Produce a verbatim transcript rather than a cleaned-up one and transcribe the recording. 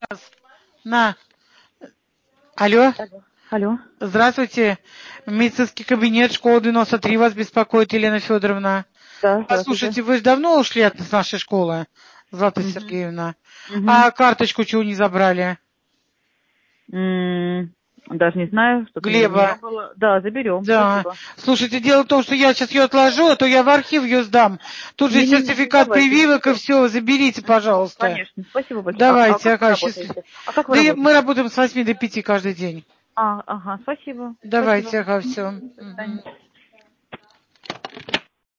На. Алло. Алло. Алло. Здравствуйте. Медицинский кабинет, школа девяносто три вас беспокоит, Елена Федоровна. Да, Послушайте, вы же давно ушли от нашей школы, Злата угу. Сергеевна. Угу. А карточку чего не забрали? М-м, даже не знаю, что-то Глеба. не было. Да, заберем. Да. Спасибо. Слушайте, дело в том, что я сейчас ее отложу, а то я в архив ее сдам. Тут же Не, не, не, не сертификат давайте, прививок и заберем. все. Заберите, пожалуйста. Конечно. Спасибо большое. А, а Давайте, как вы ага, счастливо. работаете? А как вы Да я- мы работаете? работаем с восьми до пяти каждый день. А, ага, спасибо. Давайте, Спасибо. ага, все. До свидания.